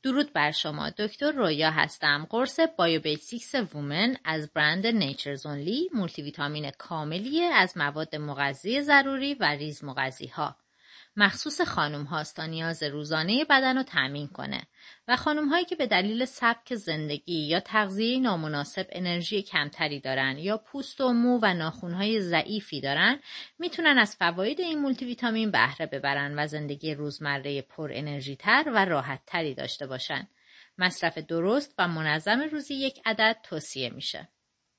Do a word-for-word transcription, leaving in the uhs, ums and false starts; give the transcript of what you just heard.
درود بر شما. دکتر رویا هستم. قرص بایوبیسیکس وومن از برند نیچرز اونلی مولتی ویتامین کاملیه از مواد مغذی ضروری و ریز مغذی ها. مخصوص خانم هاست تا نیاز روزانه بدن رو تامین کنه و خانم هایی که به دلیل سبک زندگی یا تغذیه نامناسب انرژی کمتری دارن یا پوست و مو و ناخن های ضعیفی دارن میتونن از فواید این مولتی ویتامین بهره ببرن و زندگی روزمره پر انرژی تر و راحت تری داشته باشن. مصرف درست و منظم روزی یک عدد توصیه میشه.